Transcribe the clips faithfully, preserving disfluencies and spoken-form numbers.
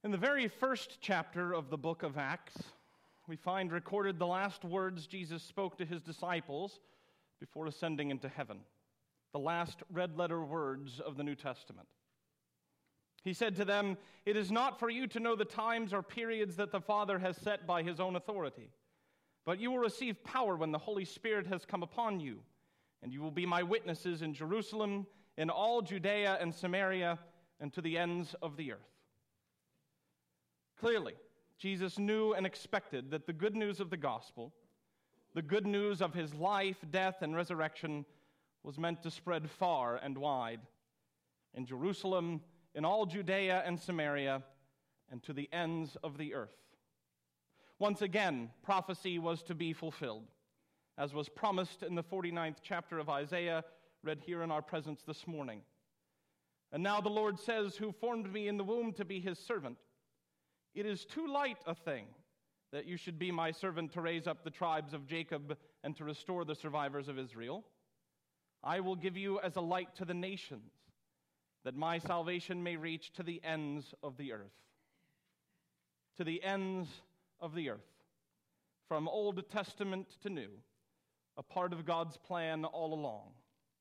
In the very first chapter of the book of Acts, we find recorded the last words Jesus spoke to his disciples before ascending into heaven, the last red-letter words of the New Testament. He said to them, "It is not for you to know the times or periods that the Father has set by his own authority, but you will receive power when the Holy Spirit has come upon you, and you will be my witnesses in Jerusalem, in all Judea and Samaria, and to the ends of the earth." Clearly, Jesus knew and expected that the good news of the gospel, the good news of his life, death, and resurrection, was meant to spread far and wide, in Jerusalem, in all Judea and Samaria, and to the ends of the earth. Once again, prophecy was to be fulfilled, as was promised in the forty-ninth chapter of Isaiah, read here in our presence this morning. "And now the Lord says, who formed me in the womb to be his servant, it is too light a thing that you should be my servant to raise up the tribes of Jacob and to restore the survivors of Israel. I will give you as a light to the nations, that my salvation may reach to the ends of the earth." To the ends of the earth. From Old Testament to New, a part of God's plan all along.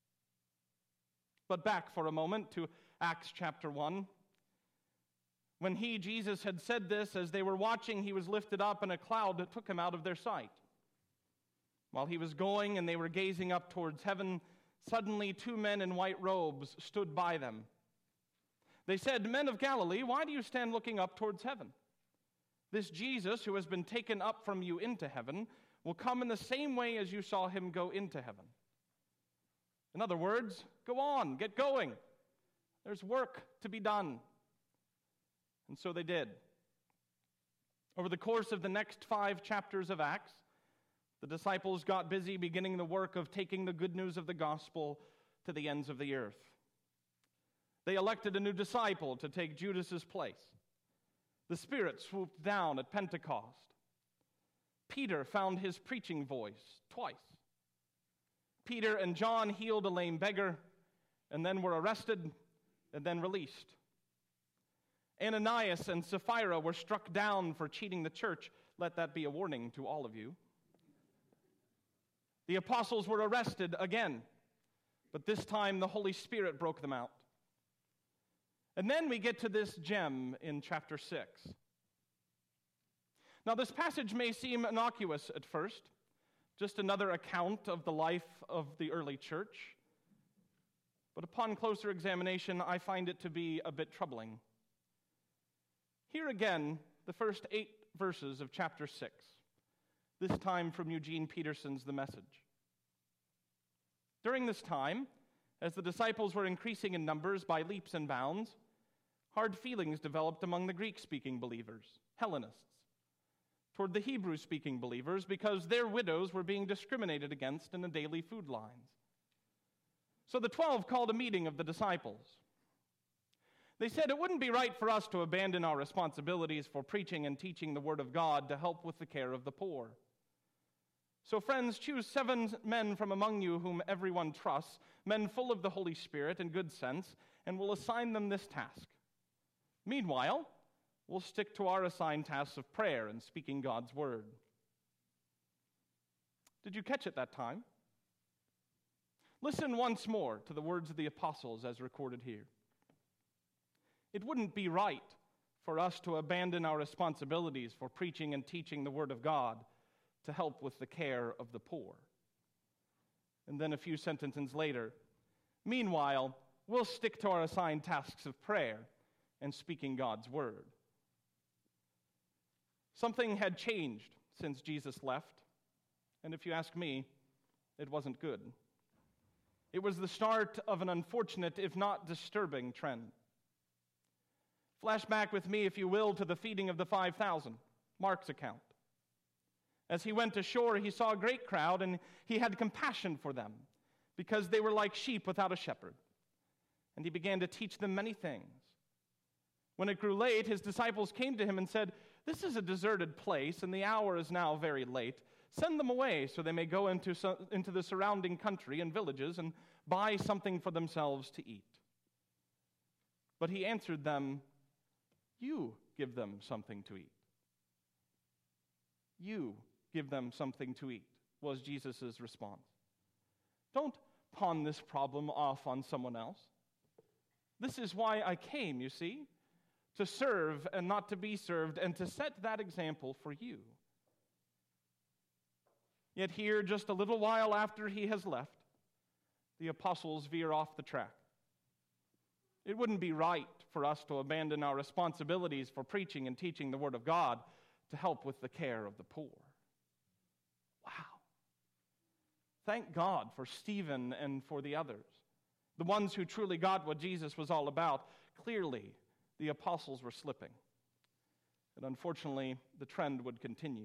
But back for a moment to Acts chapter one. When he, Jesus, had said this, as they were watching, he was lifted up, and a cloud took him out of their sight. While he was going and they were gazing up towards heaven, suddenly two men in white robes stood by them. They said, "Men of Galilee, why do you stand looking up towards heaven? This Jesus, who has been taken up from you into heaven, will come in the same way as you saw him go into heaven." In other words, go on, get going. There's work to be done. And so they did. Over the course of the next five chapters of Acts, the disciples got busy beginning the work of taking the good news of the gospel to the ends of the earth. They elected a new disciple to take Judas's place. The Spirit swooped down at Pentecost. Peter found his preaching voice twice. Peter and John healed a lame beggar, and then were arrested, and then released. Ananias and Sapphira were struck down for cheating the church. Let that be a warning to all of you. The apostles were arrested again, but this time the Holy Spirit broke them out. And then we get to this gem in chapter six. Now, this passage may seem innocuous at first, just another account of the life of the early church. But upon closer examination, I find it to be a bit troubling. Here again, the first eight verses of chapter six, this time from Eugene Peterson's The Message. During this time, as the disciples were increasing in numbers by leaps and bounds, hard feelings developed among the Greek-speaking believers, Hellenists, toward the Hebrew-speaking believers because their widows were being discriminated against in the daily food lines. So the twelve called a meeting of the disciples. They said it wouldn't be right for us to abandon our responsibilities for preaching and teaching the Word of God to help with the care of the poor. So, friends, choose seven men from among you whom everyone trusts, men full of the Holy Spirit and good sense, and we'll assign them this task. Meanwhile, we'll stick to our assigned tasks of prayer and speaking God's Word. Did you catch it that time? Listen once more to the words of the apostles as recorded here. It wouldn't be right for us to abandon our responsibilities for preaching and teaching the Word of God to help with the care of the poor. And then a few sentences later, meanwhile, we'll stick to our assigned tasks of prayer and speaking God's Word. Something had changed since Jesus left, and if you ask me, it wasn't good. It was the start of an unfortunate, if not disturbing, trend. Flash back with me, if you will, to the feeding of the five thousand, Mark's account. As he went ashore, he saw a great crowd, and he had compassion for them, because they were like sheep without a shepherd. And he began to teach them many things. When it grew late, his disciples came to him and said, "This is a deserted place, and the hour is now very late. Send them away so they may go into, into the surrounding country and villages and buy something for themselves to eat." But he answered them, "You give them something to eat. You give them something to eat, was Jesus' response. Don't pawn this problem off on someone else. This is why I came, you see, to serve and not to be served, and to set that example for you. Yet here, just a little while after he has left, the apostles veer off the track. It wouldn't be right for us to abandon our responsibilities for preaching and teaching the Word of God to help with the care of the poor. Wow. Thank God for Stephen and for the others, the ones who truly got what Jesus was all about. Clearly, the apostles were slipping. And unfortunately, the trend would continue.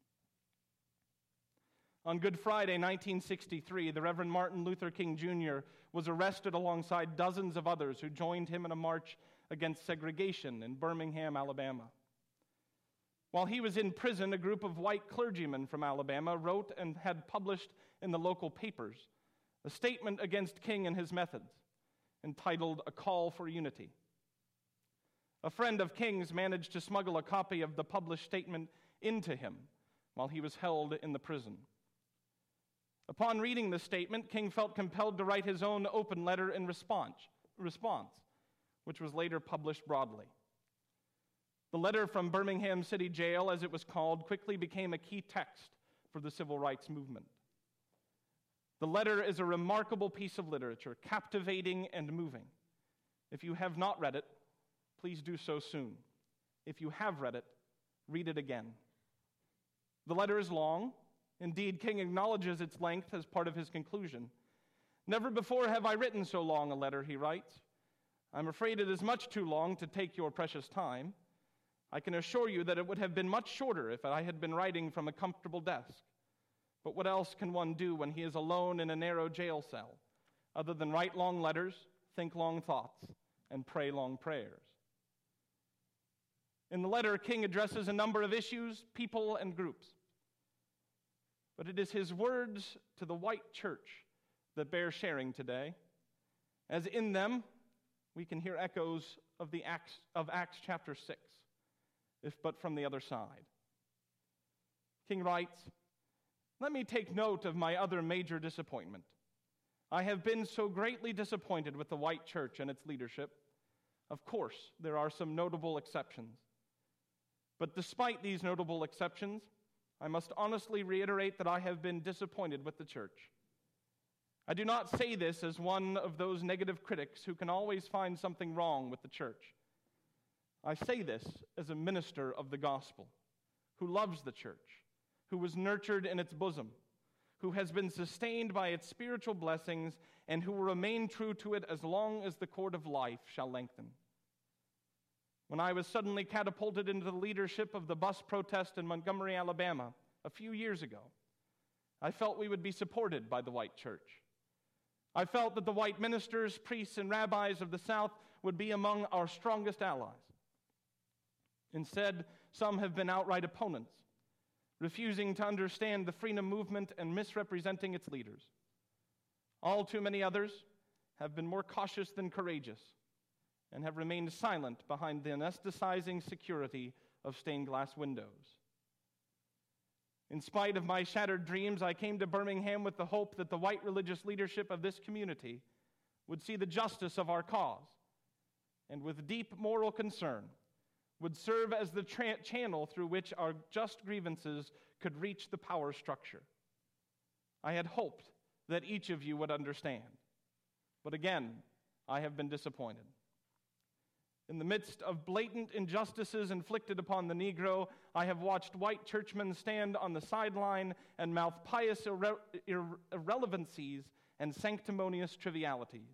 On Good Friday, nineteen sixty-three, the Reverend Martin Luther King Junior was arrested alongside dozens of others who joined him in a march against segregation in Birmingham, Alabama. While he was in prison, a group of white clergymen from Alabama wrote and had published in the local papers a statement against King and his methods, entitled A Call for Unity. A friend of King's managed to smuggle a copy of the published statement into him while he was held in the prison. Upon reading the statement, King felt compelled to write his own open letter in response, response, which was later published broadly. The letter from Birmingham City Jail, as it was called, quickly became a key text for the civil rights movement. The letter is a remarkable piece of literature, captivating and moving. If you have not read it, please do so soon. If you have read it, read it again. The letter is long. Indeed, King acknowledges its length as part of his conclusion. Never before have I written so long a letter, he writes. I'm afraid it is much too long to take your precious time. I can assure you that it would have been much shorter if I had been writing from a comfortable desk. But what else can one do when he is alone in a narrow jail cell, other than write long letters, think long thoughts, and pray long prayers? In the letter, King addresses a number of issues, people, and groups. But it is his words to the white church that bear sharing today, as in them we can hear echoes of the Acts of Acts chapter six, if but from the other side. King writes, "Let me take note of my other major disappointment. I have been so greatly disappointed with the white church and its leadership. Of course, there are some notable exceptions. But despite these notable exceptions, I must honestly reiterate that I have been disappointed with the church. I do not say this as one of those negative critics who can always find something wrong with the church. I say this as a minister of the gospel, who loves the church, who was nurtured in its bosom, who has been sustained by its spiritual blessings, and who will remain true to it as long as the cord of life shall lengthen. When I was suddenly catapulted into the leadership of the bus protest in Montgomery, Alabama, a few years ago, I felt we would be supported by the white church. I felt that the white ministers, priests, and rabbis of the South would be among our strongest allies. Instead, some have been outright opponents, refusing to understand the freedom movement and misrepresenting its leaders. All too many others have been more cautious than courageous and have remained silent behind the anesthetizing security of stained glass windows. In spite of my shattered dreams, I came to Birmingham with the hope that the white religious leadership of this community would see the justice of our cause and with deep moral concern would serve as the tra- channel through which our just grievances could reach the power structure. I had hoped that each of you would understand. But again, I have been disappointed. In the midst of blatant injustices inflicted upon the Negro, I have watched white churchmen stand on the sideline and mouth pious irre- irre- irrelevancies and sanctimonious trivialities.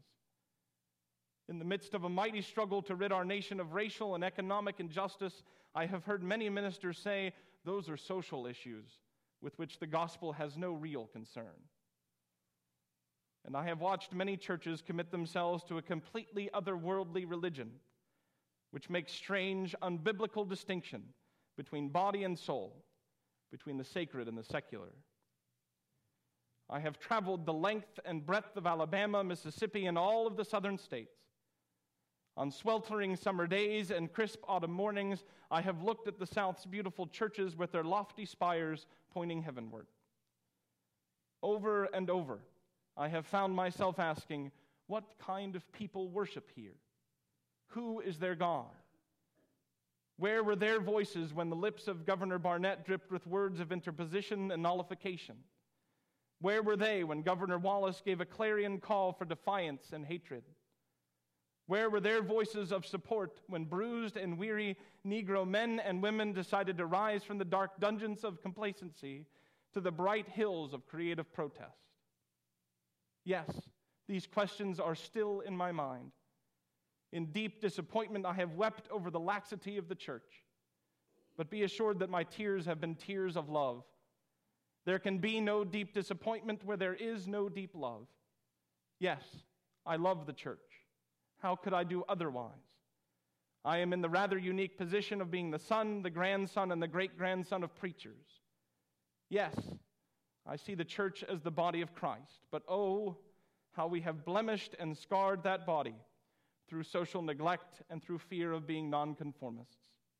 In the midst of a mighty struggle to rid our nation of racial and economic injustice, I have heard many ministers say those are social issues with which the gospel has no real concern. And I have watched many churches commit themselves to a completely otherworldly religion, which makes strange, unbiblical distinction between body and soul, between the sacred and the secular. I have traveled the length and breadth of Alabama, Mississippi, and all of the southern states. On sweltering summer days and crisp autumn mornings, I have looked at the South's beautiful churches with their lofty spires pointing heavenward. Over and over, I have found myself asking, what kind of people worship here? Who is their God? Where were their voices when the lips of Governor Barnett dripped with words of interposition and nullification? Where were they when Governor Wallace gave a clarion call for defiance and hatred? Where were their voices of support when bruised and weary Negro men and women decided to rise from the dark dungeons of complacency to the bright hills of creative protest? Yes, these questions are still in my mind. In deep disappointment, I have wept over the laxity of the church. But be assured that my tears have been tears of love. There can be no deep disappointment where there is no deep love. Yes, I love the church. How could I do otherwise? I am in the rather unique position of being the son, the grandson, and the great-grandson of preachers. Yes, I see the church as the body of Christ, but oh, how we have blemished and scarred that body through social neglect and through fear of being nonconformists.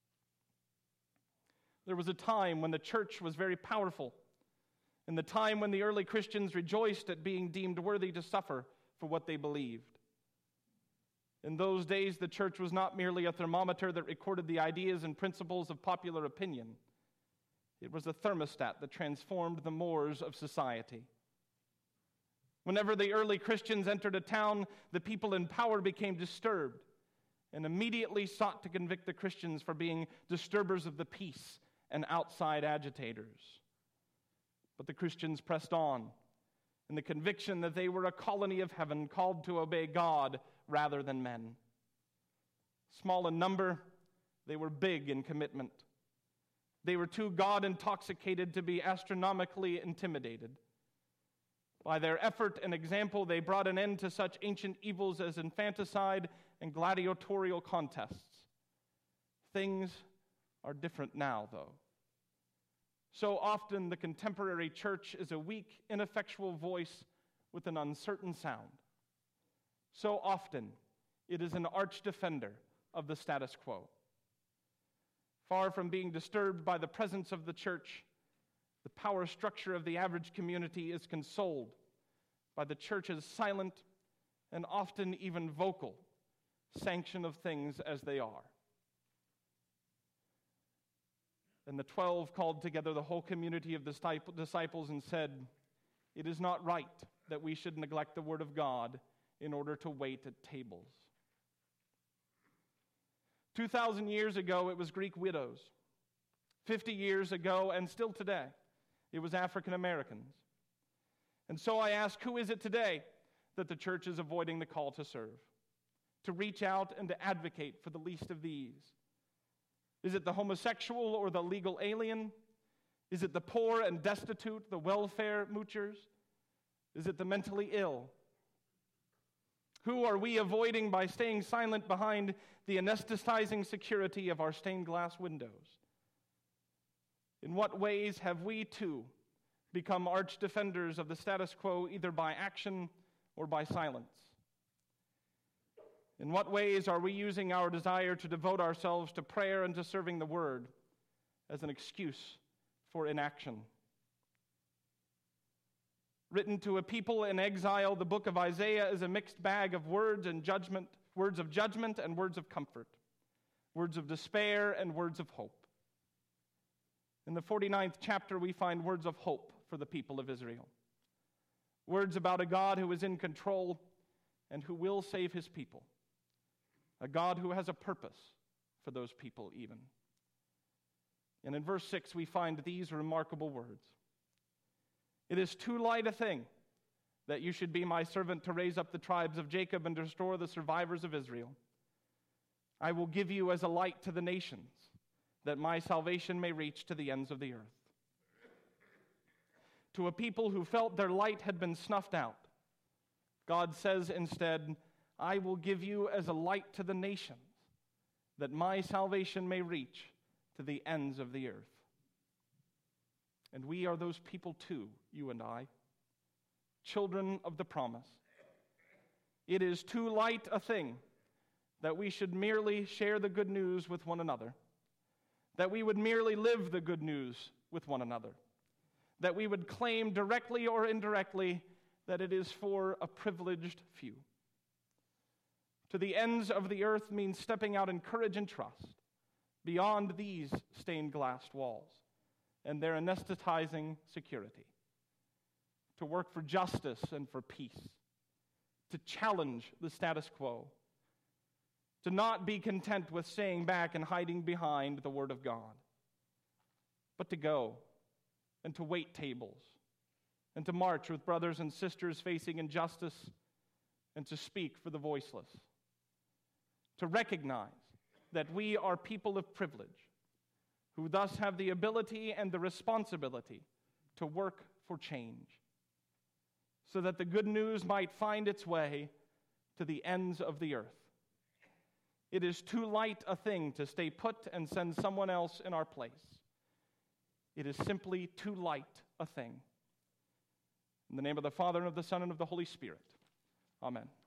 There was a time when the church was very powerful, in the time when the early Christians rejoiced at being deemed worthy to suffer for what they believed. In those days, the church was not merely a thermometer that recorded the ideas and principles of popular opinion. It was a thermostat that transformed the mores of society. Whenever the early Christians entered a town, the people in power became disturbed and immediately sought to convict the Christians for being disturbers of the peace and outside agitators. But the Christians pressed on in the conviction that they were a colony of heaven called to obey God rather than men. Small in number, they were big in commitment. They were too God-intoxicated to be astronomically intimidated. By their effort and example, they brought an end to such ancient evils as infanticide and gladiatorial contests. Things are different now, though. So often, the contemporary church is a weak, ineffectual voice with an uncertain sound. So often, it is an arch defender of the status quo. Far from being disturbed by the presence of the church, the power structure of the average community is consoled by the church's silent and often even vocal sanction of things as they are. And the twelve called together the whole community of the disciples and said, "It is not right that we should neglect the word of God in order to wait at tables." Two thousand years ago, it was Greek widows. Fifty years ago, and still today, it was African Americans. And so I ask, who is it today that the church is avoiding the call to serve, to reach out and to advocate for the least of these? Is it the homosexual or the legal alien? Is it the poor and destitute, the welfare moochers? Is it the mentally ill? Who are we avoiding by staying silent behind the anesthetizing security of our stained glass windows? In what ways have we, too, become arch defenders of the status quo, either by action or by silence? In what ways are we using our desire to devote ourselves to prayer and to serving the Word as an excuse for inaction? Written to a people in exile, the book of Isaiah is a mixed bag of words and judgment, words of judgment and words of comfort, words of despair and words of hope. In the forty-ninth chapter, we find words of hope for the people of Israel. Words about a God who is in control and who will save his people. A God who has a purpose for those people even. And in verse six, we find these remarkable words. "It is too light a thing that you should be my servant to raise up the tribes of Jacob and restore the survivors of Israel. I will give you as a light to the nations, that my salvation may reach to the ends of the earth." To a people who felt their light had been snuffed out, God says instead, "I will give you as a light to the nations, that my salvation may reach to the ends of the earth." And we are those people too, you and I, children of the promise. It is too light a thing that we should merely share the good news with one another, that we would merely live the good news with one another, that we would claim directly or indirectly that it is for a privileged few. To the ends of the earth means stepping out in courage and trust beyond these stained glass walls and their anesthetizing security, to work for justice and for peace, to challenge the status quo, to not be content with staying back and hiding behind the Word of God, but to go and to wait tables and to march with brothers and sisters facing injustice and to speak for the voiceless, to recognize that we are people of privilege who thus have the ability and the responsibility to work for change so that the good news might find its way to the ends of the earth. It is too light a thing to stay put and send someone else in our place. It is simply too light a thing. In the name of the Father, and of the Son, and of the Holy Spirit. Amen.